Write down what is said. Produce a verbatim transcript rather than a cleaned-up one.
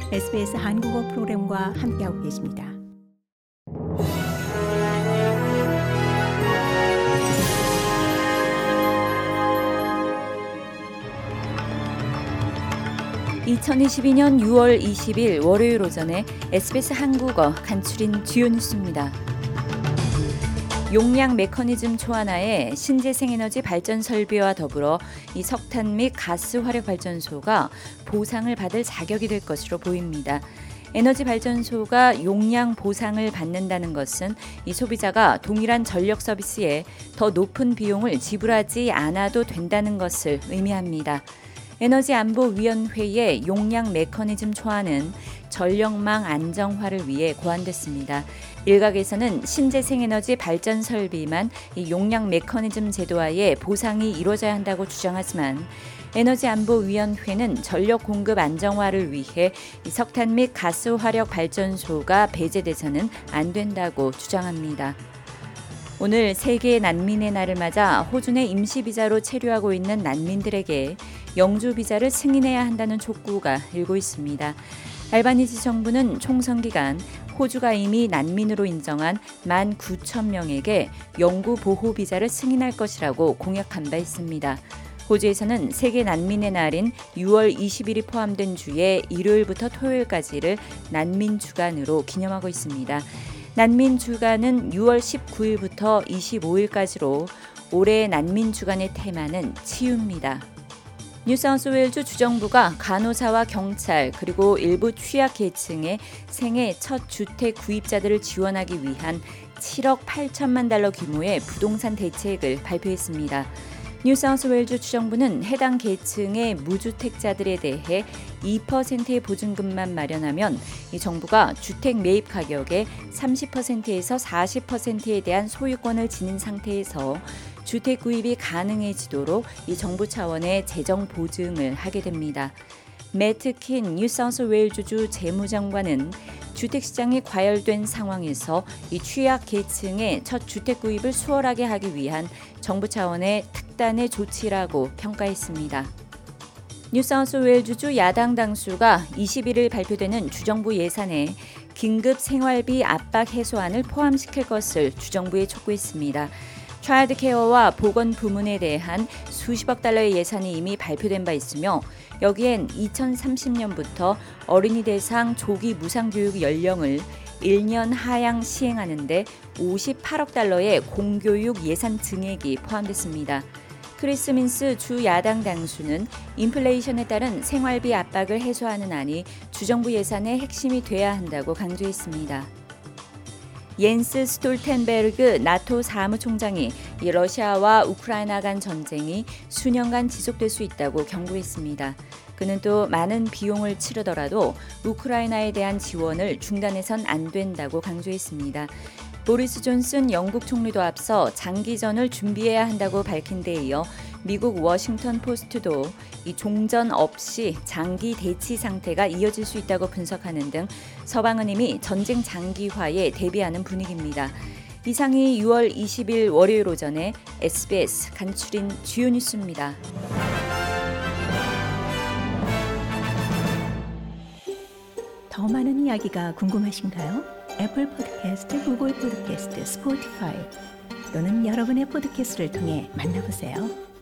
에스비에스 한국어 프로그램과 함께하고 계십니다. 이천이십이년 유월 이십일 월요일 오전에 에스비에스 한국어 간추린 주요 뉴스입니다. 용량 메커니즘 초안하에 신재생에너지 발전 설비와 더불어 이 석탄 및 가스 화력 발전소가 보상을 받을 자격이 될 것으로 보입니다. 에너지 발전소가 용량 보상을 받는다는 것은 이 소비자가 동일한 전력 서비스에 더 높은 비용을 지불하지 않아도 된다는 것을 의미합니다. 에너지안보위원회의 용량 메커니즘 초안은 전력망 안정화를 위해 고안됐습니다. 일각에서는 신재생에너지 발전 설비만 이 용량 메커니즘 제도하에 보상이 이루어져야 한다고 주장하지만 에너지안보위원회는 전력 공급 안정화를 위해 이 석탄 및 가스 화력 발전소가 배제돼서는 안 된다고 주장합니다. 오늘 세계 난민의 날을 맞아 호주 내 임시비자로 체류하고 있는 난민들에게 영주 비자를 승인해야 한다는 촉구가 일고 있습니다. 알바니지 정부는 총선 기간 호주가 이미 난민으로 인정한 만 구천 명에게 영구 보호 비자를 승인할 것이라고 공약한 바 있습니다. 호주에서는 세계 난민의 날인 유월 이십일이 포함된 주에 일요일부터 토요일까지를 난민 주간으로 기념하고 있습니다. 난민 주간은 유월 십구일부터 이십오일까지로 올해 난민 주간의 테마는 치유입니다. 뉴사우스웨일주 주정부가 간호사와 경찰 그리고 일부 취약계층의 생애 첫 주택 구입자들을 지원하기 위한 칠억 팔천만 달러 규모의 부동산 대책을 발표했습니다. 뉴사우스웨일주 주정부는 해당 계층의 무주택자들에 대해 이 퍼센트의 보증금만 마련하면 이 정부가 주택 매입 가격의 삼십 퍼센트에서 사십 퍼센트에 대한 소유권을 지닌 상태에서 주택 구입이 가능해지도록 이 정부 차원의 재정 보증을 하게 됩니다. 매트 킨 뉴사우스웨일주주 재무장관은 주택시장이 과열된 상황에서 이 취약 계층의 첫 주택 구입을 수월하게 하기 위한 정부 차원의 특단의 조치라고 평가했습니다. 뉴사우스웨일주주 야당 당수가 이십일일 발표되는 주정부 예산에 긴급 생활비 압박 해소안을 포함시킬 것을 주정부에 촉구했습니다. 차일드 케어와 보건 부문에 대한 수십억 달러의 예산이 이미 발표된 바 있으며 여기엔 이천삼십년부터 어린이 대상 조기 무상교육 연령을 일 년 하향 시행하는 데 오십팔억 달러의 공교육 예산 증액이 포함됐습니다. 크리스 민스 주 야당 당수는 인플레이션에 따른 생활비 압박을 해소하는 안이 주정부 예산의 핵심이 돼야 한다고 강조했습니다. 옌스 스톨텐베르그 나토 사무총장이 이 러시아와 우크라이나 간 전쟁이 수년간 지속될 수 있다고 경고했습니다. 그는 또 많은 비용을 치르더라도 우크라이나에 대한 지원을 중단해선 안 된다고 강조했습니다. 보리스 존슨 영국 총리도 앞서 장기전을 준비해야 한다고 밝힌 데 이어 미국 워싱턴 포스트도 이 종전 없이 장기 대치 상태가 이어질 수 있다고 분석하는 등 서방은 이미 전쟁 장기화에 대비하는 분위기입니다. 이상이 유월 이십일 월요일 오전에 에스비에스 간추린 주요 뉴스입니다. 더 많은 이야기가 궁금하신가요? 애플 팟캐스트, 구글 팟캐스트, 스포티파이 또는 여러분의 팟캐스트를 통해 만나보세요.